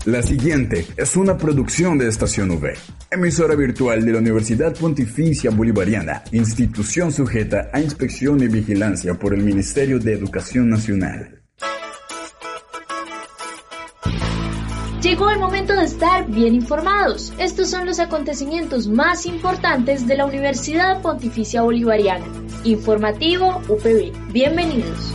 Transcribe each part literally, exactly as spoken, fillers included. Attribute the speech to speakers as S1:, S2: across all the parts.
S1: La siguiente es una producción de Estación V, emisora virtual de la Universidad Pontificia Bolivariana, institución sujeta a inspección y vigilancia por el Ministerio de Educación Nacional.
S2: Llegó el momento de estar bien informados. Estos son los acontecimientos más importantes de la Universidad Pontificia Bolivariana. Informativo U P B. Bienvenidos.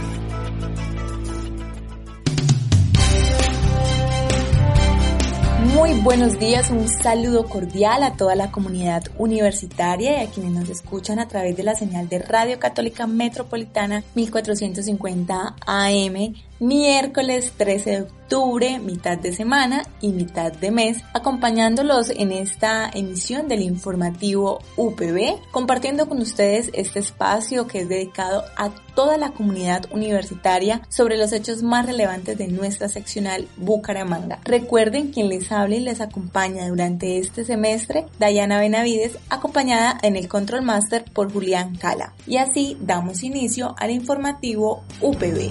S3: Muy buenos días, un saludo cordial a toda la comunidad universitaria y a quienes nos escuchan a través de la señal de Radio Católica Metropolitana mil cuatrocientos cincuenta A M, miércoles trece de octubre, mitad de semana y mitad de mes, acompañándolos en esta emisión del informativo U P B, compartiendo con ustedes este espacio que es dedicado a toda la comunidad universitaria sobre los hechos más relevantes de nuestra seccional Bucaramanga. Recuerden quien les habla y les acompaña durante este semestre, Dayana Benavides, acompañada en el Control Master por Julián Cala. Y así damos inicio al informativo U P B.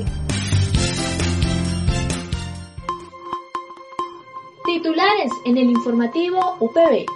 S2: Titulares en el informativo U P B.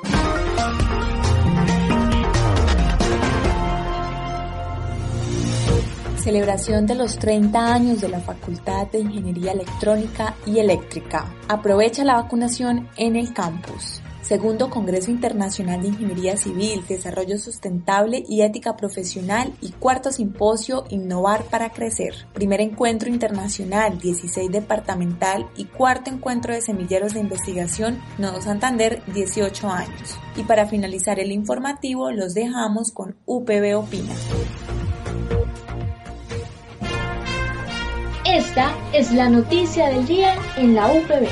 S3: Celebración de los treinta años de la Facultad de Ingeniería Electrónica y Eléctrica. Aprovecha la vacunación en el campus. Segundo Congreso Internacional de Ingeniería Civil, Desarrollo Sustentable y Ética Profesional y cuarto Simposio Innovar para Crecer. Primer Encuentro Internacional, dieciséis Departamental y cuarto Encuentro de Semilleros de Investigación, Nodo Santander, dieciocho años. Y para finalizar el informativo, los dejamos con U P B Opina.
S2: Esta es la noticia del día en la U P B.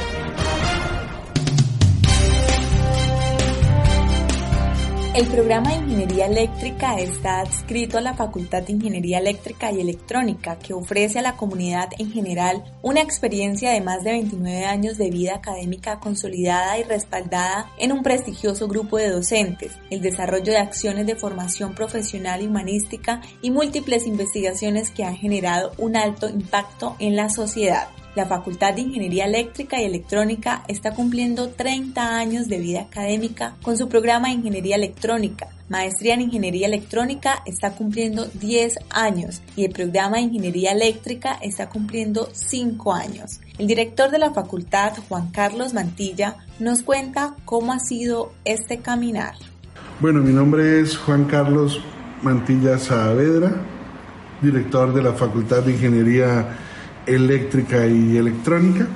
S3: El programa de Ingeniería Eléctrica está adscrito a la Facultad de Ingeniería Eléctrica y Electrónica, que ofrece a la comunidad en general una experiencia de más de veintinueve años de vida académica consolidada y respaldada en un prestigioso grupo de docentes, el desarrollo de acciones de formación profesional y humanística y múltiples investigaciones que han generado un alto impacto en la sociedad. La Facultad de Ingeniería Eléctrica y Electrónica está cumpliendo treinta años de vida académica con su programa de Ingeniería Electrónica. Maestría en Ingeniería Electrónica está cumpliendo diez años y el programa de Ingeniería Eléctrica está cumpliendo cinco años. El director de la facultad, Juan Carlos Mantilla, nos cuenta cómo ha sido este caminar.
S4: Bueno, mi nombre es Juan Carlos Mantilla Saavedra, director de la Facultad de Ingeniería Eléctrica y Electrónica,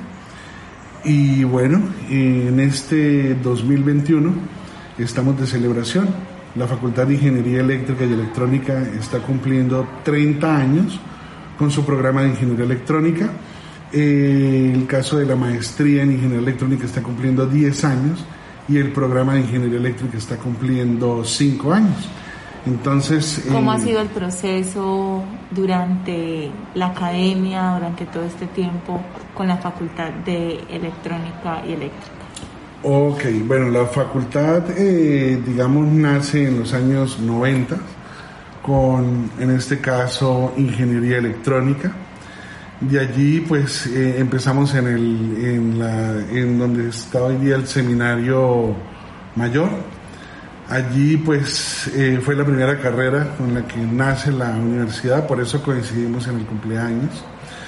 S4: y bueno, en este dos mil veintiuno estamos de celebración. La Facultad de Ingeniería Eléctrica y Electrónica está cumpliendo treinta años con su programa de Ingeniería Electrónica. Eh, el caso de la maestría en Ingeniería Electrónica está cumpliendo diez años y el programa de Ingeniería Eléctrica está cumpliendo cinco años. Entonces,
S3: ¿cómo
S4: eh,
S3: ha sido el proceso durante la academia, durante todo este tiempo con la Facultad de Electrónica y Eléctrica?
S4: Ok, bueno, la facultad, eh, digamos, nace en los años noventa con, en este caso, Ingeniería Electrónica. De allí, pues, eh, empezamos en, el, en, la, en donde está hoy día el seminario mayor. Allí pues eh, fue la primera carrera con la que nace la universidad, por eso coincidimos en el cumpleaños.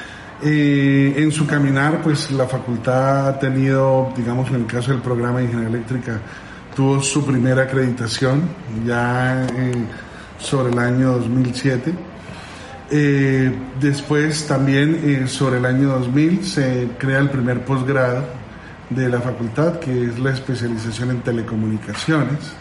S4: Eh, en su caminar pues la facultad ha tenido, digamos en el caso del programa de Ingeniería Eléctrica, tuvo su primera acreditación ya eh, sobre el año dos mil siete. Eh, después también eh, sobre el año dos mil se crea el primer posgrado de la facultad, que es la especialización en telecomunicaciones.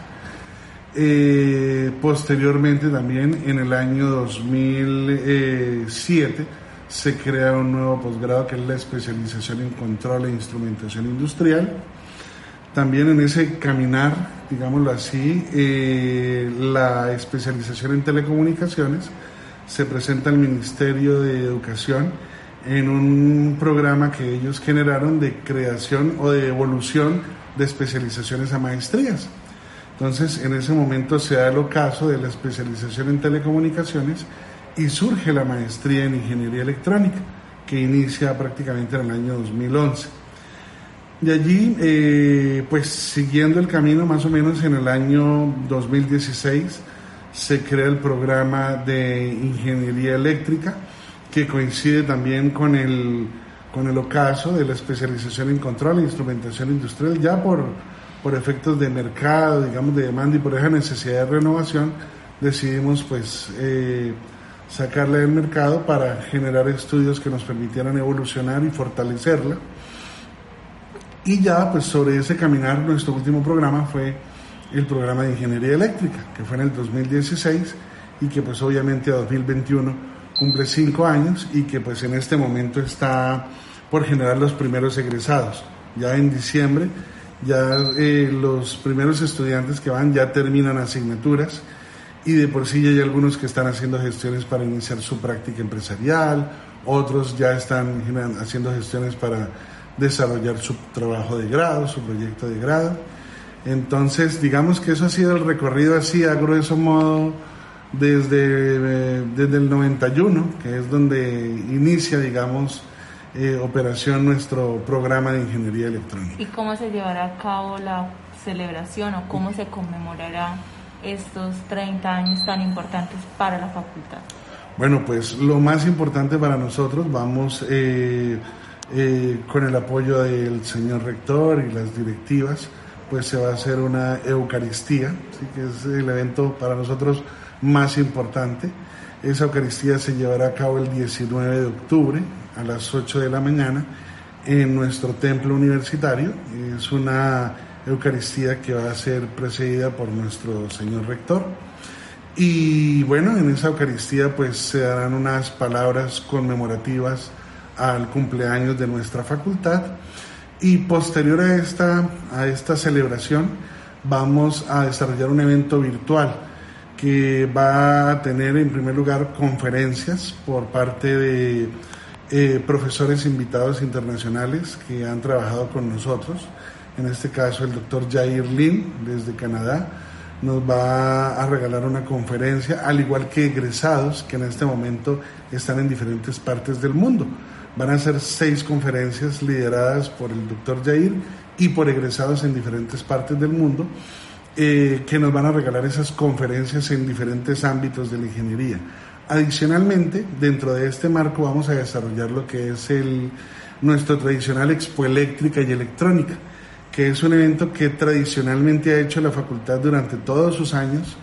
S4: Eh, posteriormente también en el año dos mil siete se crea un nuevo posgrado que es la especialización en control e instrumentación industrial. También en ese caminar, digámoslo así, eh, la especialización en telecomunicaciones se presenta al Ministerio de Educación en un programa que ellos generaron de creación o de evolución de especializaciones a maestrías. Entonces, en ese momento se da el ocaso de la especialización en telecomunicaciones y surge la maestría en Ingeniería Electrónica, que inicia prácticamente en el año dos mil once. De allí, eh, pues siguiendo el camino, más o menos en el año dos mil dieciséis, se crea el programa de Ingeniería Eléctrica, que coincide también con el, con el ocaso de la especialización en control e instrumentación industrial, ya por, por efectos de mercado, digamos, de demanda y por esa necesidad de renovación, decidimos pues eh, sacarla del mercado para generar estudios que nos permitieran evolucionar y fortalecerla. Y ya pues sobre ese caminar, nuestro último programa fue el programa de Ingeniería Eléctrica, que fue en el dos mil dieciséis y que pues obviamente a dos mil veintiuno cumple cinco años y que pues en este momento está por generar los primeros egresados. Ya en diciembre, ya eh, los primeros estudiantes que van ya terminan asignaturas y de por sí ya hay algunos que están haciendo gestiones para iniciar su práctica empresarial, otros ya están haciendo gestiones para desarrollar su trabajo de grado, su proyecto de grado. Entonces, digamos que eso ha sido el recorrido así a grueso modo desde, eh, desde el noventa y uno, que es donde inicia, digamos, eh, operación nuestro programa de Ingeniería Electrónica.
S3: ¿Y cómo se llevará a cabo la celebración o cómo se conmemorará estos treinta años tan importantes para la facultad?
S4: Bueno, pues lo más importante para nosotros, vamos eh, eh, con el apoyo del señor rector y las directivas, pues se va a hacer una Eucaristía, ¿sí? Que es el evento para nosotros más importante. Esa Eucaristía se llevará a cabo el diecinueve de octubre a las ocho de la mañana en nuestro templo universitario. Es una Eucaristía que va a ser precedida por nuestro señor rector. Y bueno, en esa Eucaristía pues se darán unas palabras conmemorativas al cumpleaños de nuestra facultad. Y posterior a esta, a esta celebración vamos a desarrollar un evento virtual que va a tener en primer lugar conferencias por parte de eh, profesores invitados internacionales que han trabajado con nosotros. En este caso el doctor Jair Lin desde Canadá nos va a regalar una conferencia, al igual que egresados que en este momento están en diferentes partes del mundo. Van a ser seis conferencias lideradas por el doctor Jair y por egresados en diferentes partes del mundo, eh, que nos van a regalar esas conferencias en diferentes ámbitos de la ingeniería. Adicionalmente, dentro de este marco vamos a desarrollar lo que es el, nuestro tradicional Expo Eléctrica y Electrónica, que es un evento que tradicionalmente ha hecho la facultad durante todos sus años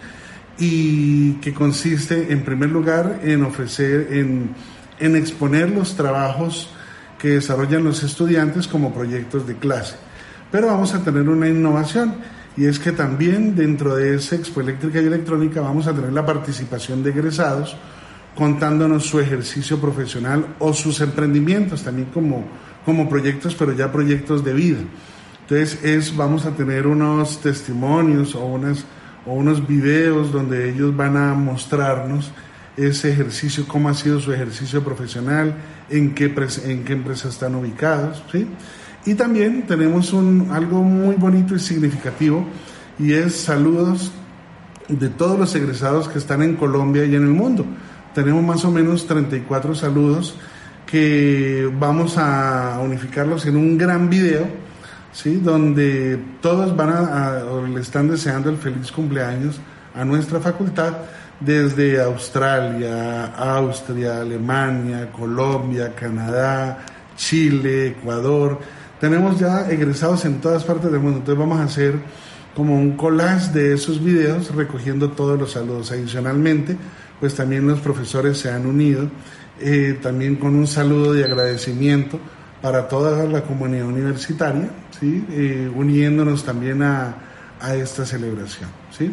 S4: y que consiste en primer lugar en ofrecer, en en exponer los trabajos que desarrollan los estudiantes como proyectos de clase. Pero vamos a tener una innovación, y es que también dentro de esa Expo Eléctrica y Electrónica vamos a tener la participación de egresados contándonos su ejercicio profesional o sus emprendimientos también como, como proyectos, pero ya proyectos de vida. Entonces es, vamos a tener unos testimonios o, unas, o unos videos donde ellos van a mostrarnos ese ejercicio, cómo ha sido su ejercicio profesional, en qué, en qué empresa están ubicados, ¿sí? Y también tenemos un, algo muy bonito y significativo, y es saludos de todos los egresados que están en Colombia y en el mundo. Tenemos más o menos treinta y cuatro saludos que vamos a unificarlos en un gran video, ¿sí? Donde todos van a, a o le están deseando el feliz cumpleaños a nuestra facultad, desde Australia, Austria, Alemania, Colombia, Canadá, Chile, Ecuador. Tenemos ya egresados en todas partes del mundo, entonces vamos a hacer como un collage de esos videos recogiendo todos los saludos. Adicionalmente, pues también los profesores se han unido, eh, también con un saludo de agradecimiento para toda la comunidad universitaria, ¿sí? eh, uniéndonos también a, a esta celebración, ¿sí?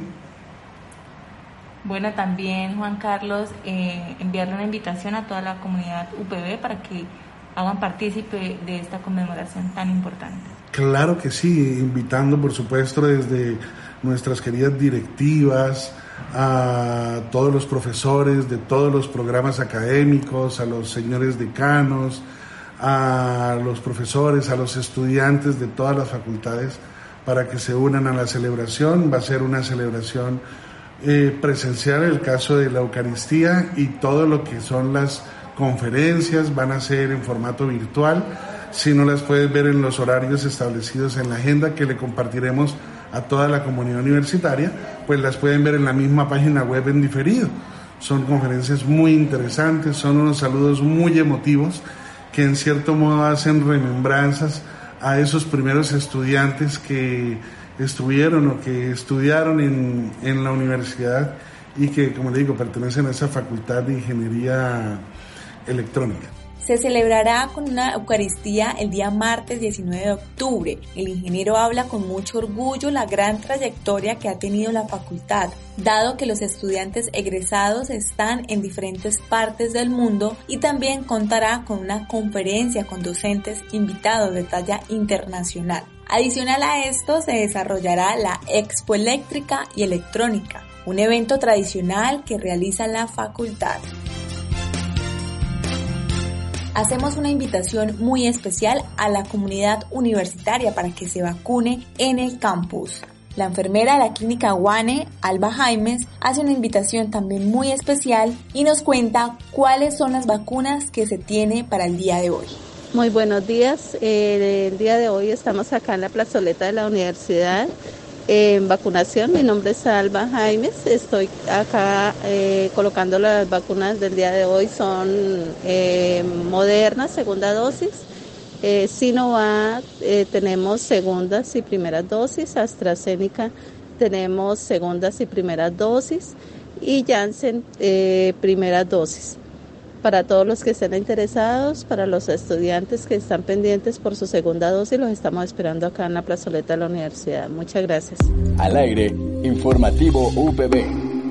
S3: Bueno, también, Juan Carlos, eh, enviarle una invitación a toda la comunidad U P B para que hagan partícipe de esta conmemoración tan importante.
S4: Claro que sí, invitando por supuesto desde nuestras queridas directivas, a todos los profesores de todos los programas académicos, a los señores decanos, a los profesores, a los estudiantes de todas las facultades para que se unan a la celebración. Va a ser una celebración Eh, presencial, el caso de la Eucaristía, y todo lo que son las conferencias van a ser en formato virtual. Si no las puedes ver en los horarios establecidos en la agenda que le compartiremos a toda la comunidad universitaria, pues las pueden ver en la misma página web en diferido. Son conferencias muy interesantes, son unos saludos muy emotivos que en cierto modo hacen remembranzas a esos primeros estudiantes que estuvieron o que estudiaron en, en la universidad y que, como le digo, pertenecen a esa facultad de Ingeniería Electrónica.
S3: Se celebrará con una Eucaristía el día martes diecinueve de octubre. El ingeniero habla con mucho orgullo la gran trayectoria que ha tenido la facultad, dado que los estudiantes egresados están en diferentes partes del mundo, y también contará con una conferencia con docentes invitados de talla internacional. Adicional a esto, se desarrollará la Expo Eléctrica y Electrónica, un evento tradicional que realiza la facultad. Hacemos una invitación muy especial a la comunidad universitaria para que se vacune en el campus. La enfermera de la clínica Guane, Alba Jaimes, hace una invitación también muy especial y nos cuenta cuáles son las vacunas que se tiene para el día de hoy.
S5: Muy buenos días, eh, el día de hoy estamos acá en la plazoleta de la universidad en vacunación. Mi nombre es Alba Jaimes, estoy acá eh, colocando las vacunas del día de hoy. Son eh, Moderna, segunda dosis, eh, Sinovac, eh, tenemos segundas y primeras dosis, AstraZeneca tenemos segundas y primeras dosis y Janssen eh, primeras dosis. Para todos los que estén interesados, para los estudiantes que están pendientes por su segunda dosis, los estamos esperando acá en la plazoleta de la universidad. Muchas gracias.
S1: Al aire, informativo U P B.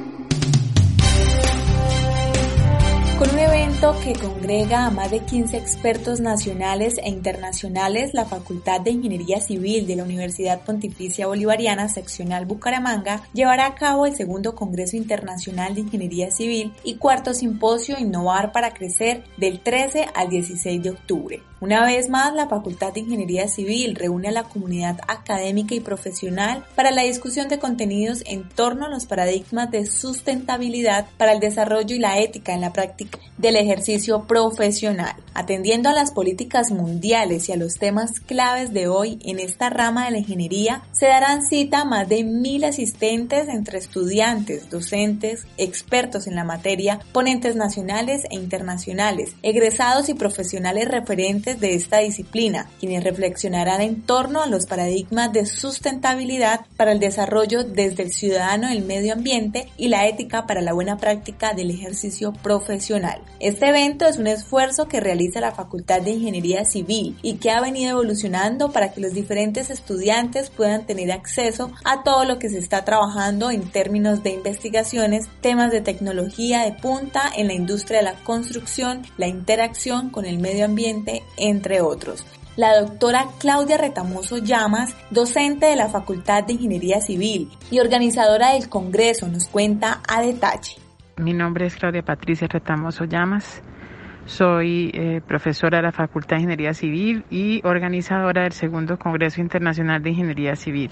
S3: Con un evento que congrega a más de quince expertos nacionales e internacionales, la Facultad de Ingeniería Civil de la Universidad Pontificia Bolivariana Seccional Bucaramanga llevará a cabo el segundo Congreso Internacional de Ingeniería Civil y cuarto Simposio Innovar para Crecer del trece al dieciséis de octubre. Una vez más, la Facultad de Ingeniería Civil reúne a la comunidad académica y profesional para la discusión de contenidos en torno a los paradigmas de sustentabilidad para el desarrollo y la ética en la práctica del ejercicio profesional. Atendiendo a las políticas mundiales y a los temas claves de hoy en esta rama de la ingeniería, se darán cita a más de mil asistentes entre estudiantes, docentes, expertos en la materia, ponentes nacionales e internacionales, egresados y profesionales referentes de esta disciplina, quienes reflexionarán en torno a los paradigmas de sustentabilidad para el desarrollo desde el ciudadano, el medio ambiente y la ética para la buena práctica del ejercicio profesional. Este evento es un esfuerzo que realiza la Facultad de Ingeniería Civil y que ha venido evolucionando para que los diferentes estudiantes puedan tener acceso a todo lo que se está trabajando en términos de investigaciones, temas de tecnología de punta en la industria de la construcción, la interacción con el medio ambiente, entre otros. La doctora Claudia Retamoso Llamas, docente de la Facultad de Ingeniería Civil y organizadora del Congreso, nos cuenta a detalle.
S6: Mi nombre es Claudia Patricia Retamoso Llamas, soy eh, profesora de la Facultad de Ingeniería Civil y organizadora del segundo Congreso Internacional de Ingeniería Civil.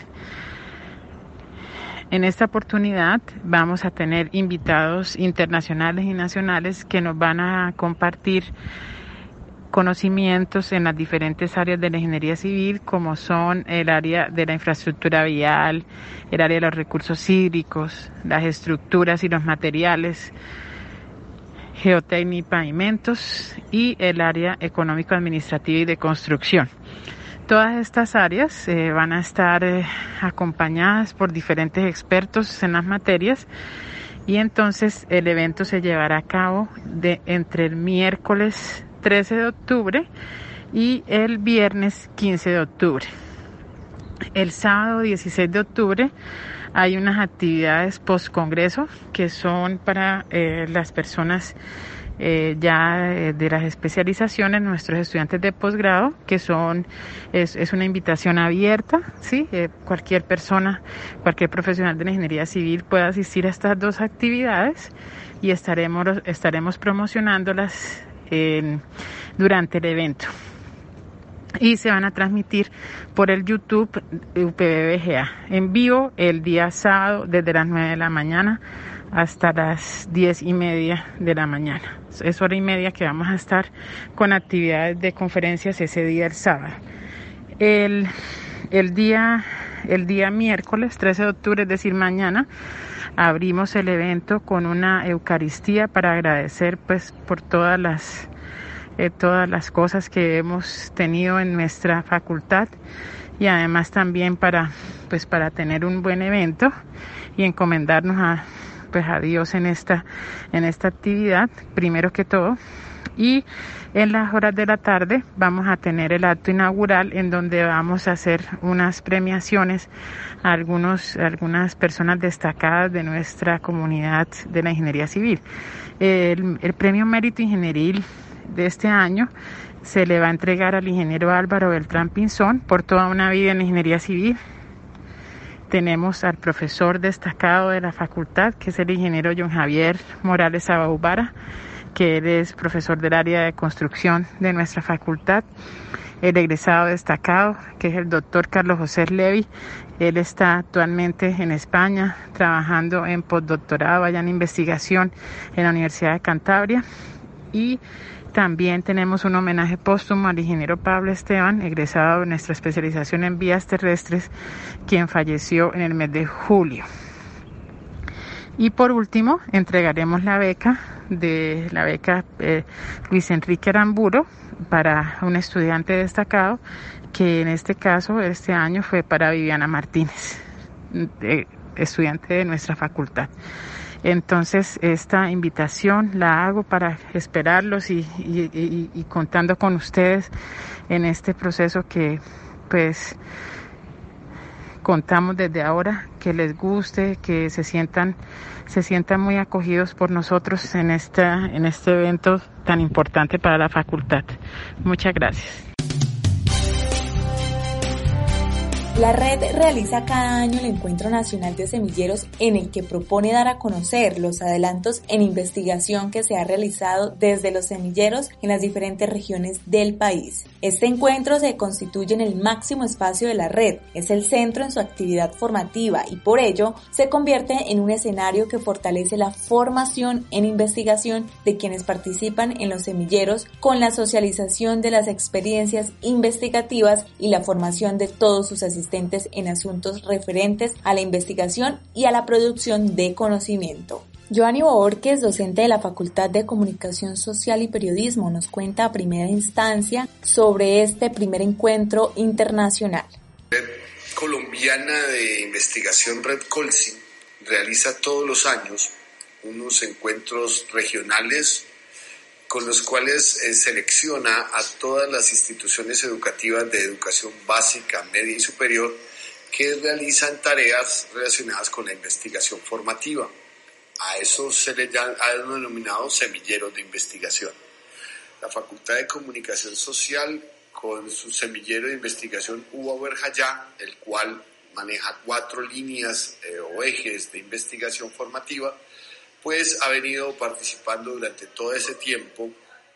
S6: En esta oportunidad vamos a tener invitados internacionales y nacionales que nos van a compartir conocimientos en las diferentes áreas de la ingeniería civil, como son el área de la infraestructura vial, el área de los recursos hídricos, las estructuras y los materiales, geotecnia y pavimentos, y el área económico-administrativa y de construcción. Todas estas áreas eh, van a estar eh, acompañadas por diferentes expertos en las materias, y entonces el evento se llevará a cabo de entre el miércoles trece de octubre y el viernes quince de octubre. El sábado dieciséis de octubre hay unas actividades post-congreso que son para eh, las personas eh, ya eh, de las especializaciones, nuestros estudiantes de posgrado, que son, es, es una invitación abierta, ¿sí? Eh, cualquier persona, cualquier profesional de la ingeniería civil puede asistir a estas dos actividades y estaremos, estaremos promocionándolas Eh, durante el evento. y se van a transmitir por el YouTube U P B V G A en vivo el día sábado desde las nueve de la mañana hasta las diez y media de la mañana. Es hora y media que vamos a estar con actividades de conferencias ese día el sábado. El, el día, el día miércoles trece de octubre, es decir, mañana, abrimos el evento con una Eucaristía para agradecer pues por todas las Eh, todas las cosas que hemos tenido en nuestra facultad y además también para pues para tener un buen evento y encomendarnos a pues a Dios en esta en esta actividad primero que todo. Y en las horas de la tarde vamos a tener el acto inaugural en donde vamos a hacer unas premiaciones a algunos a algunas personas destacadas de nuestra comunidad de la ingeniería civil. El, el premio Mérito Ingenieril de este año se le va a entregar al ingeniero Álvaro Beltrán Pinzón por toda una vida en ingeniería civil. Tenemos al profesor destacado de la facultad, que es el ingeniero John Javier Morales Abaubara, que él es profesor del área de construcción de nuestra facultad. El egresado destacado, que es el doctor Carlos José Levy, él está actualmente en España trabajando en postdoctorado allá en investigación en la Universidad de Cantabria. Y también tenemos un homenaje póstumo al ingeniero Pablo Esteban, egresado de nuestra especialización en vías terrestres, quien falleció en el mes de julio. Y por último, entregaremos la beca de la beca eh, Luis Enrique Aramburo para un estudiante destacado, que en este caso, este año fue para Viviana Martínez, eh, estudiante de nuestra facultad. Entonces, esta invitación la hago para esperarlos y, y, y, y contando con ustedes en este proceso que, pues, contamos desde ahora, que les guste, que se sientan, se sientan muy acogidos por nosotros en esta, en este evento tan importante para la facultad. Muchas gracias.
S3: La red realiza cada año el Encuentro Nacional de Semilleros, en el que propone dar a conocer los adelantos en investigación que se ha realizado desde los semilleros en las diferentes regiones del país. Este encuentro se constituye en el máximo espacio de la red, es el centro en su actividad formativa y por ello se convierte en un escenario que fortalece la formación en investigación de quienes participan en los semilleros, con la socialización de las experiencias investigativas y la formación de todos sus asistentes en asuntos referentes a la investigación y a la producción de conocimiento. Joanny Bohórquez, docente de la Facultad de Comunicación Social y Periodismo, nos cuenta a primera instancia sobre este primer encuentro internacional.
S7: La Red Colombiana de Investigación Red Colsi realiza todos los años unos encuentros regionales con los cuales eh, selecciona a todas las instituciones educativas de educación básica, media y superior que realizan tareas relacionadas con la investigación formativa. A eso se le ha denominado semilleros de investigación. La Facultad de Comunicación Social, con su semillero de investigación Uva Berjayá, el cual maneja cuatro líneas eh, o ejes de investigación formativa, pues ha venido participando durante todo ese tiempo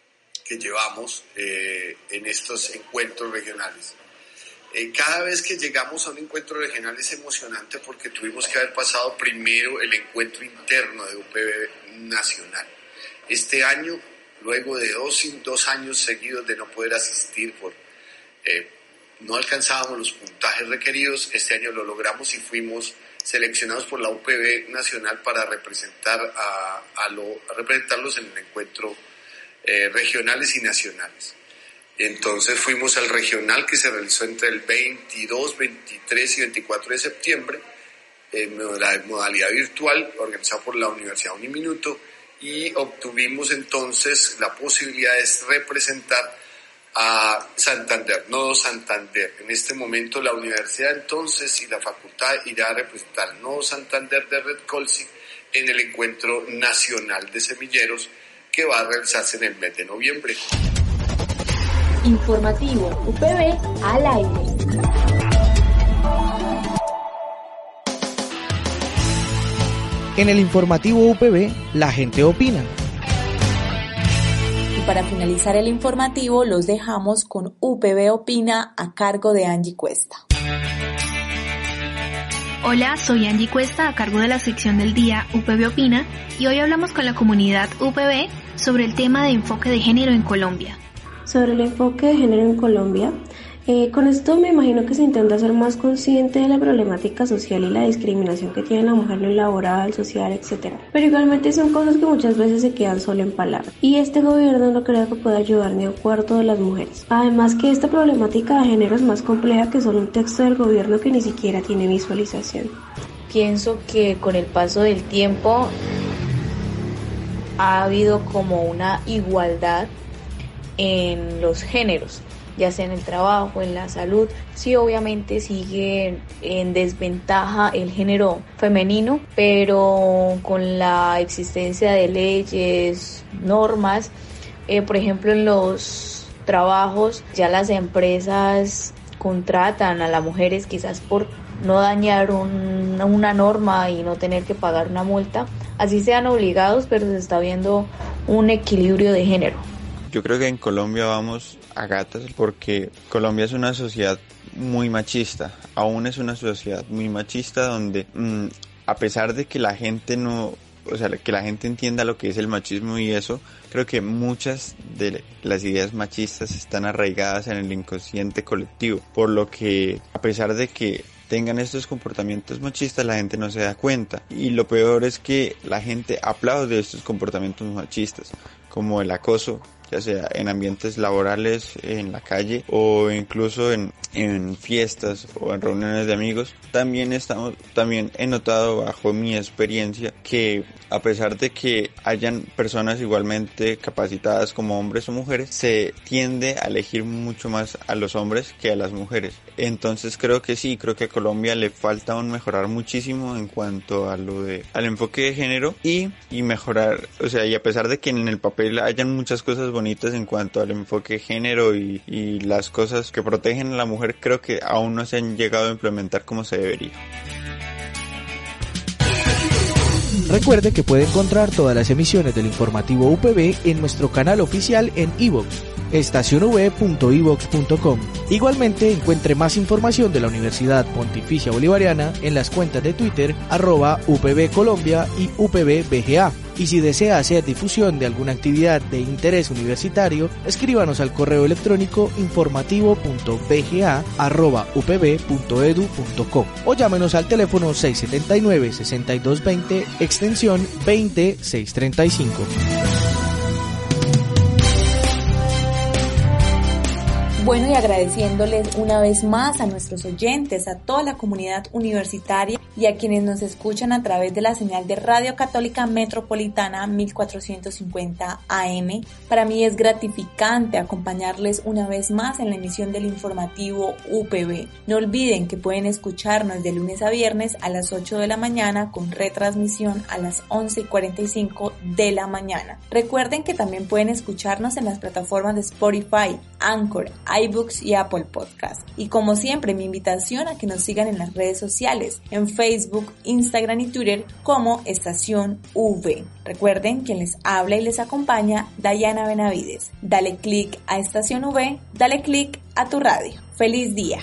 S7: que llevamos eh, en estos encuentros regionales. Eh, cada vez que llegamos a un encuentro regional es emocionante porque tuvimos que haber pasado primero el encuentro interno de U P B nacional. Este año, luego de dos, dos años seguidos de no poder asistir por eh, no alcanzábamos los puntajes requeridos, este año lo logramos y fuimos seleccionados por la U P B nacional para representar a, a, lo, a representarlos en el encuentro eh, regionales y nacionales. Entonces fuimos al regional que se realizó entre el veintidós, veintitrés y veinticuatro de septiembre, en modalidad virtual, organizado por la Universidad Uniminuto, y obtuvimos entonces la posibilidad de representar a Santander, Nodo Santander. En este momento la universidad entonces y la facultad irá a representar Nodo Santander de Red Colsi en el encuentro nacional de semilleros que va a realizarse en el mes de noviembre.
S2: Informativo U P B al aire.
S8: En el informativo U P B, la gente opina.
S3: para finalizar el informativo los dejamos con U P B Opina a cargo de Angie Cuesta.
S8: Hola, soy Angie Cuesta a cargo de la sección del día U P B Opina y hoy hablamos con la comunidad U P B sobre el tema de enfoque de género en Colombia.
S9: Sobre el enfoque de género en Colombia, eh, con esto me imagino que se intenta ser más consciente de la problemática social y la discriminación que tiene la mujer en lo laboral, social, etcétera. Pero igualmente son cosas que muchas veces se quedan solo en palabras. Y este gobierno no creo que pueda ayudar ni a un cuarto de las mujeres. Además que esta problemática de género es más compleja que solo un texto del gobierno que ni siquiera tiene visualización.
S10: Pienso que con el paso del tiempo ha habido como una igualdad en los géneros, ya sea en el trabajo, en la salud. Sí, obviamente sigue en desventaja el género femenino, pero con la existencia de leyes, normas, eh, por ejemplo en los trabajos ya las empresas contratan a las mujeres quizás por no dañar un, una norma y no tener que pagar una multa, así sean obligados, pero se está viendo un equilibrio de género.
S11: Yo creo que en Colombia vamos a gatas porque Colombia es una sociedad muy machista, aún es una sociedad muy machista donde mmm, a pesar de que la gente no, o sea, que la gente entienda lo que es el machismo y eso, creo que muchas de las ideas machistas están arraigadas en el inconsciente colectivo, por lo que a pesar de que tengan estos comportamientos machistas, la gente no se da cuenta. Y lo peor es que la gente aplaude estos comportamientos machistas, como el acoso, ya sea en ambientes laborales, en la calle o incluso en, en fiestas o en reuniones de amigos. También estamos, también he notado bajo mi experiencia que a pesar de que hayan personas igualmente capacitadas como hombres o mujeres, se tiende a elegir mucho más a los hombres que a las mujeres. Entonces creo que sí, creo que a Colombia le falta aún mejorar muchísimo en cuanto a lo de al enfoque de género y, y mejorar, o sea, y a pesar de que en el papel hayan muchas cosas bonitas en cuanto al enfoque de género y, y las cosas que protegen a la mujer, creo que aún no se han llegado a implementar como se debería.
S12: Recuerde que puede encontrar todas las emisiones del informativo U P B en nuestro canal oficial en iVoox, estación v punto ivox punto com. Igualmente encuentre más información de la Universidad Pontificia Bolivariana en las cuentas de Twitter arroba U P B Colombia y U P B B G A. Y si desea hacer difusión de alguna actividad de interés universitario, escríbanos al correo electrónico informativo punto b g a arroba u p b punto e d u punto co o llámenos al teléfono seis siete nueve, seis dos dos cero, extensión veinte mil seiscientos treinta y cinco.
S3: Bueno, y agradeciéndoles una vez más a nuestros oyentes, a toda la comunidad universitaria y a quienes nos escuchan a través de la señal de Radio Católica Metropolitana mil cuatrocientos cincuenta A M. Para mí es gratificante acompañarles una vez más en la emisión del informativo U P B. No olviden que pueden escucharnos de lunes a viernes a las ocho de la mañana con retransmisión a las once y cuarenta y cinco de la mañana. Recuerden que también pueden escucharnos en las plataformas de Spotify, Anchor, iVoox y Apple Podcast. Y como siempre, mi invitación a que nos sigan en las redes sociales, en Facebook, Instagram y Twitter como Estación V. Recuerden, quien les habla y les acompaña, Dayana Benavides. Dale click a Estación V, dale click a tu radio. ¡Feliz día!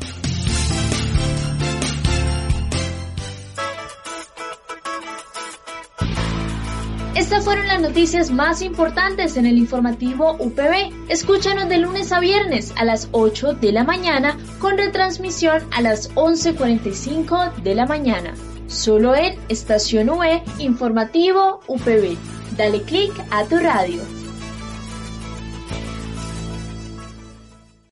S2: Estas fueron las noticias más importantes en el informativo U P B. Escúchanos de lunes a viernes a las ocho de la mañana con retransmisión a las once cuarenta y cinco de la mañana. Solo en Estación V, informativo U P B. Dale click a tu radio.